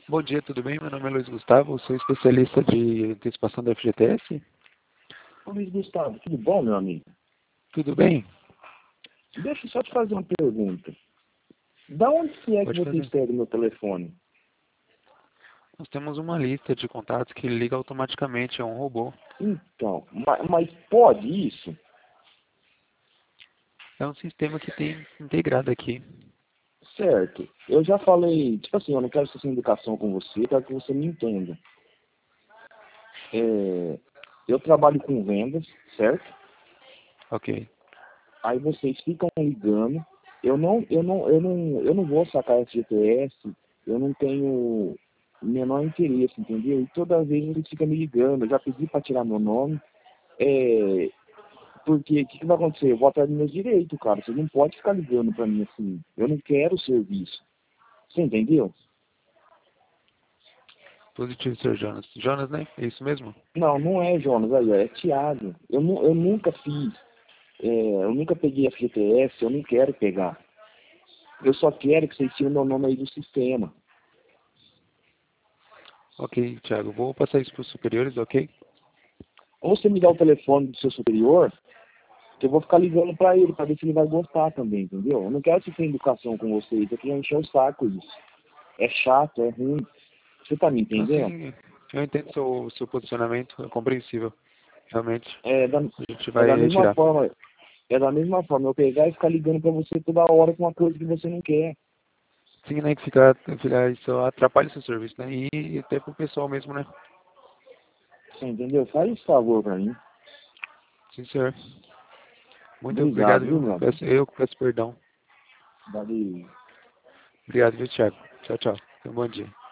Bom dia, tudo bem? Meu nome é Luiz Gustavo, sou especialista de antecipação da FGTS. Ô, Luiz Gustavo, tudo bom, meu amigo? Tudo bem? Deixa eu só te fazer uma pergunta. Da onde que é que Pode vocês fazer. pegam meu telefone? Nós temos uma lista de contatos que liga automaticamente, é um robô. Então, mas pode isso? É um sistema que tem integrado aqui. Certo. Eu já falei, tipo assim, eu não quero ser sem educação com você, eu quero que você me entenda. Eu trabalho com vendas, certo? Ok. Aí vocês ficam ligando. Eu não vou sacar FGTS, eu não tenho o menor interesse, entendeu? E toda vez vocês ficam me ligando, eu já pedi para tirar meu nome. Porque o que vai acontecer? Eu vou atrás dos meus direitos, cara. Você não pode ficar ligando para mim assim. Eu não quero o serviço. Você entendeu? Positivo, Sr. Jonas. Jonas, né? É isso mesmo? Não, não é, Jonas, aí, é Thiago. Eu nunca fiz, eu nunca peguei FGTS, eu não quero pegar. Eu só quero que vocês tiram meu nome aí do sistema. Ok, Thiago. Vou passar isso para os superiores, ok? Ou você me dá o telefone do seu superior, que eu vou ficar ligando para ele, para ver se ele vai gostar também, entendeu? Eu não quero ser sem educação com vocês, eu quero encher o saco isso. É chato, é ruim. Você tá me entendendo? Assim, eu entendo seu posicionamento, é compreensível. Realmente, É da, a gente é vai da mesma retirar. forma, eu pegar e ficar ligando para você toda hora com uma coisa que você não quer. Sim, né? Que isso atrapalha o seu serviço, né? E até pro pessoal mesmo, né? Você entendeu? Faz esse favor para mim. Sim, senhor. Muito Obrigado, obrigado, viu, viu? meu amigo? Eu que peço perdão. Valeu. Obrigado, viu, Thiago? Tchau, tchau. Tenha um bom dia.